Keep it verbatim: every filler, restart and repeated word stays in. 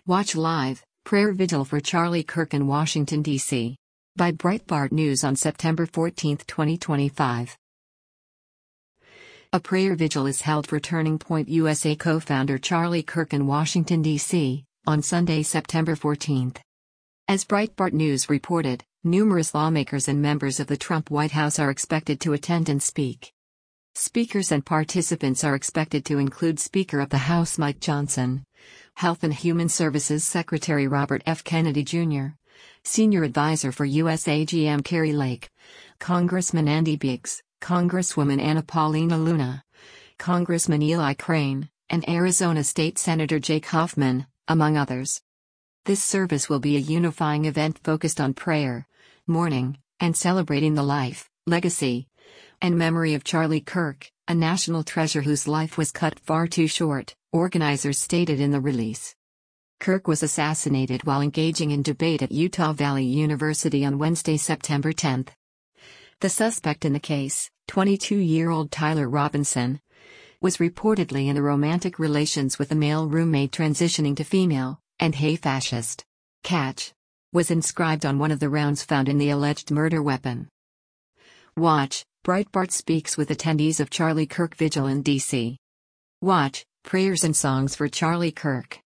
Watch live, prayer vigil for Charlie Kirk in Washington, D C By Breitbart News on September fourteenth, twenty twenty-five. A prayer vigil is held for Turning Point U S A co-founder Charlie Kirk in Washington, D C, on Sunday, September fourteenth. As Breitbart News reported, numerous lawmakers and members of the Trump White House are expected to attend and speak. Speakers and participants are expected to include Speaker of the House Mike Johnson, Health and Human Services Secretary Robert F. Kennedy Junior, Senior Advisor for U S A G M Kari Lake, Congressman Andy Biggs, Congresswoman Anna Paulina Luna, Congressman Eli Crane, and Arizona State Senator Jake Hoffman, among others. This service will be a unifying event focused on prayer, mourning, and celebrating the life, legacy, and memory of Charlie Kirk, a national treasure whose life was cut far too short, organizers stated in the release. Kirk was assassinated while engaging in debate at Utah Valley University on Wednesday, September tenth. The suspect in the case, twenty-two-year-old Tyler Robinson, was reportedly in a romantic relations with a male roommate transitioning to female, and "Hey fascist" catch was inscribed on one of the rounds found in the alleged murder weapon. Watch, Breitbart speaks with attendees of Charlie Kirk Vigil in D C Watch, prayers and songs for Charlie Kirk.